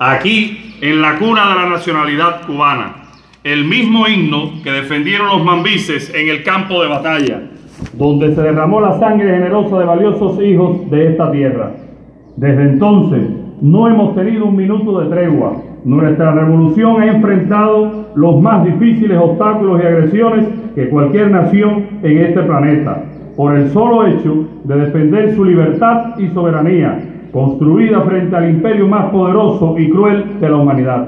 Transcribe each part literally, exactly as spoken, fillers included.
aquí en la cuna de la nacionalidad cubana, el mismo himno que defendieron los mambises en el campo de batalla, donde se derramó la sangre generosa de valiosos hijos de esta tierra. Desde entonces no hemos tenido un minuto de tregua. Nuestra revolución ha enfrentado los más difíciles obstáculos y agresiones que cualquier nación en este planeta, por el solo hecho de defender su libertad y soberanía, construida frente al imperio más poderoso y cruel de la humanidad.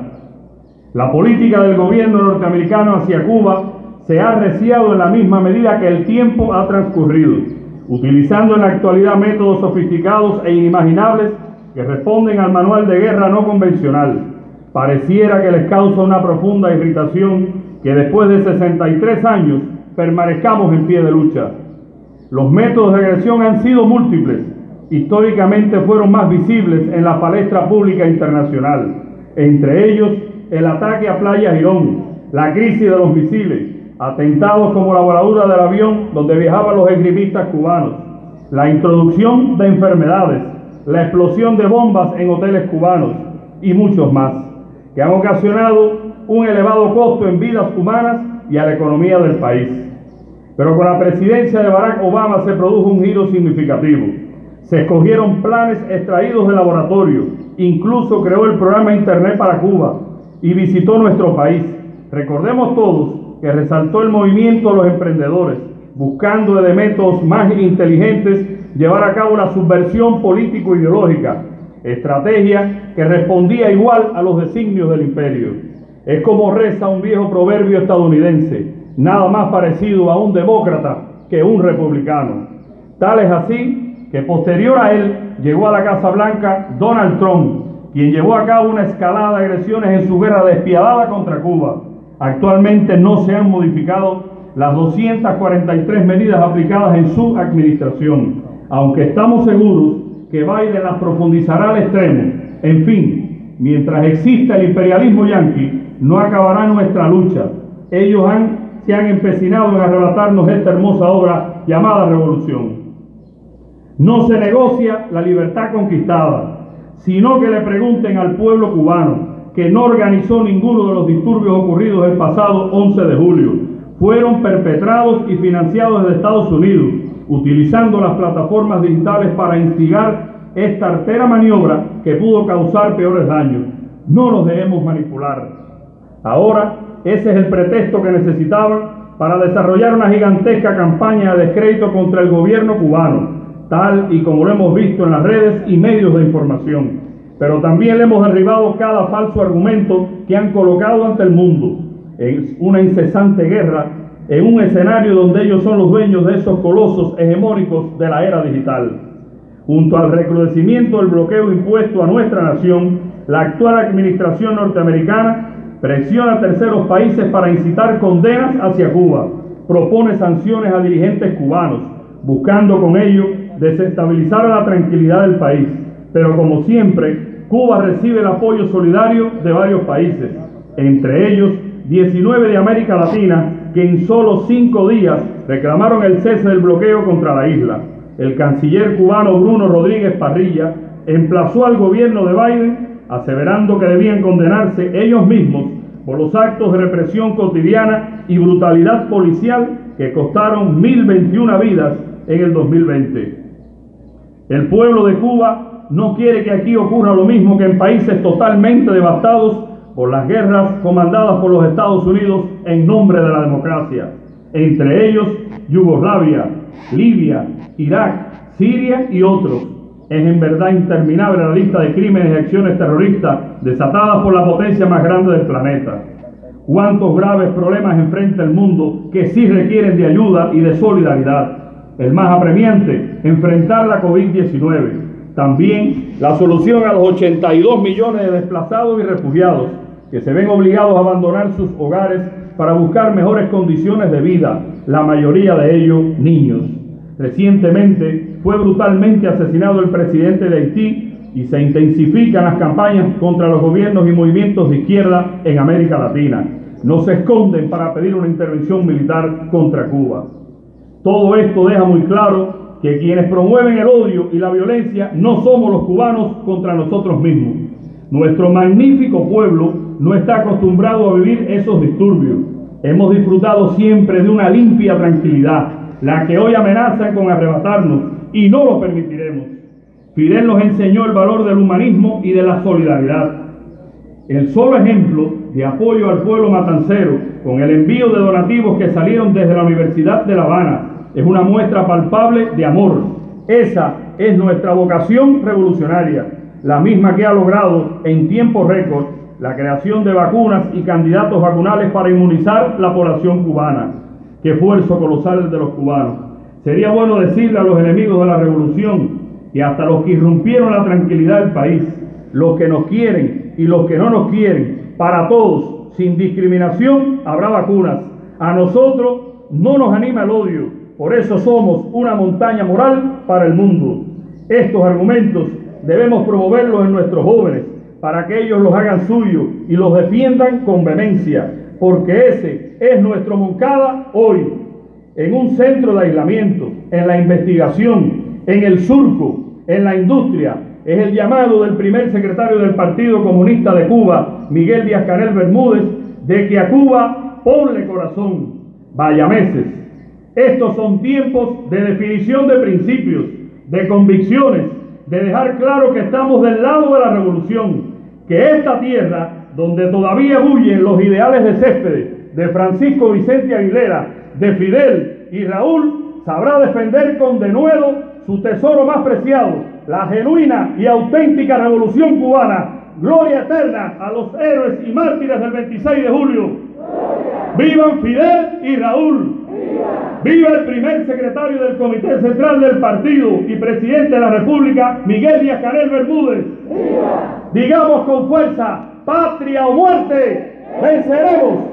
La política del gobierno norteamericano hacia Cuba se ha arreciado en la misma medida que el tiempo ha transcurrido, utilizando en la actualidad métodos sofisticados e inimaginables que responden al manual de guerra no convencional. Pareciera que les causa una profunda irritación que después de sesenta y tres años permanezcamos en pie de lucha. Los métodos de agresión han sido múltiples. Históricamente fueron más visibles en la palestra pública internacional, entre ellos el ataque a Playa Girón, la crisis de los misiles, atentados como la voladura del avión donde viajaban los esgrimistas cubanos, la introducción de enfermedades, la explosión de bombas en hoteles cubanos y muchos más, que han ocasionado un elevado costo en vidas humanas y a la economía del país. Pero con la presidencia de Barack Obama se produjo un giro significativo. Se escogieron planes extraídos del laboratorio, incluso creó el programa Internet para Cuba y visitó nuestro país. Recordemos todos que resaltó el movimiento de los emprendedores, buscando de métodos más inteligentes llevar a cabo la subversión político-ideológica, estrategia que respondía igual a los designios del imperio. Es como reza un viejo proverbio estadounidense: nada más parecido a un demócrata que un republicano. Tal es así que posterior a él llegó a la Casa Blanca Donald Trump, quien llevó a cabo una escalada de agresiones en su guerra despiadada contra Cuba. Actualmente no se han modificado las doscientas cuarenta y tres medidas aplicadas en su administración, aunque estamos seguros que Biden las profundizará al extremo. En fin, mientras exista el imperialismo yanqui, no acabará nuestra lucha. Ellos han, se han empecinado en arrebatarnos esta hermosa obra llamada revolución. No se negocia la libertad conquistada, sino que le pregunten al pueblo cubano, que no organizó ninguno de los disturbios ocurridos el pasado once de julio. Fueron perpetrados y financiados desde Estados Unidos, utilizando las plataformas digitales para instigar esta artera maniobra que pudo causar peores daños. No nos dejemos manipular. Ahora, ese es el pretexto que necesitaban para desarrollar una gigantesca campaña de descrédito contra el gobierno cubano, tal y como lo hemos visto en las redes y medios de información. Pero también le hemos derribado cada falso argumento que han colocado ante el mundo. Es una incesante guerra en un escenario donde ellos son los dueños de esos colosos hegemónicos de la era digital. Junto al recrudecimiento del bloqueo impuesto a nuestra nación, la actual administración norteamericana presiona a terceros países para incitar condenas hacia Cuba, propone sanciones a dirigentes cubanos, buscando con ello desestabilizar la tranquilidad del país. Pero como siempre, Cuba recibe el apoyo solidario de varios países, entre ellos diecinueve de América Latina, que en solo cinco días reclamaron el cese del bloqueo contra la isla. El canciller cubano Bruno Rodríguez Parrilla emplazó al gobierno de Biden, aseverando que debían condenarse ellos mismos por los actos de represión cotidiana y brutalidad policial que costaron mil veintiuna vidas en el dos mil veinte. El pueblo de Cuba no quiere que aquí ocurra lo mismo que en países totalmente devastados por las guerras comandadas por los Estados Unidos en nombre de la democracia, entre ellos Yugoslavia, Libia, Irak, Siria y otros. Es en verdad interminable la lista de crímenes y acciones terroristas desatadas por la potencia más grande del planeta. Cuántos graves problemas enfrenta el mundo que sí requieren de ayuda y de solidaridad. El más apremiante, enfrentar la COVID diecinueve. También la solución a los ochenta y dos millones de desplazados y refugiados que se ven obligados a abandonar sus hogares para buscar mejores condiciones de vida, la mayoría de ellos niños. Recientemente fue brutalmente asesinado el presidente de Haití y se intensifican las campañas contra los gobiernos y movimientos de izquierda en América Latina. No se esconden para pedir una intervención militar contra Cuba. Todo esto deja muy claro que quienes promueven el odio y la violencia no somos los cubanos contra nosotros mismos. Nuestro magnífico pueblo no está acostumbrado a vivir esos disturbios. Hemos disfrutado siempre de una limpia tranquilidad, la que hoy amenazan con arrebatarnos, y no lo permitiremos. Fidel nos enseñó el valor del humanismo y de la solidaridad. El solo ejemplo de apoyo al pueblo matancero, con el envío de donativos que salieron desde la Universidad de La Habana, es una muestra palpable de amor. Esa es nuestra vocación revolucionaria, la misma que ha logrado en tiempo récord la creación de vacunas y candidatos vacunales para inmunizar la población cubana. ¡Qué esfuerzo colosal de los cubanos! Sería bueno decirle a los enemigos de la revolución y hasta los que irrumpieron la tranquilidad del país, los que nos quieren y los que no nos quieren, para todos, sin discriminación, habrá vacunas. A nosotros no nos anima el odio, por eso somos una montaña moral para el mundo. Estos argumentos debemos promoverlos en nuestros jóvenes, para que ellos los hagan suyos y los defiendan con vehemencia, porque ese es nuestro Moncada hoy, en un centro de aislamiento, en la investigación, en el surco, en la industria. Es el llamado del primer secretario del Partido Comunista de Cuba, Miguel Díaz-Canel Bermúdez, de que a Cuba ponle corazón. Vaya meses. Estos son tiempos de definición de principios, de convicciones, de dejar claro que estamos del lado de la revolución, que esta tierra, donde todavía bullen los ideales de Céspedes, de Francisco Vicente Aguilera, de Fidel y Raúl, sabrá defender con denuedo su tesoro más preciado, la genuina y auténtica revolución cubana. Gloria eterna a los héroes y mártires del veintiséis de julio. ¡Vivan Fidel y Raúl! ¡Viva el primer secretario del Comité Central del Partido y presidente de la República, Miguel Díaz-Canel Bermúdez! ¡Viva! Digamos con fuerza, patria o muerte, venceremos.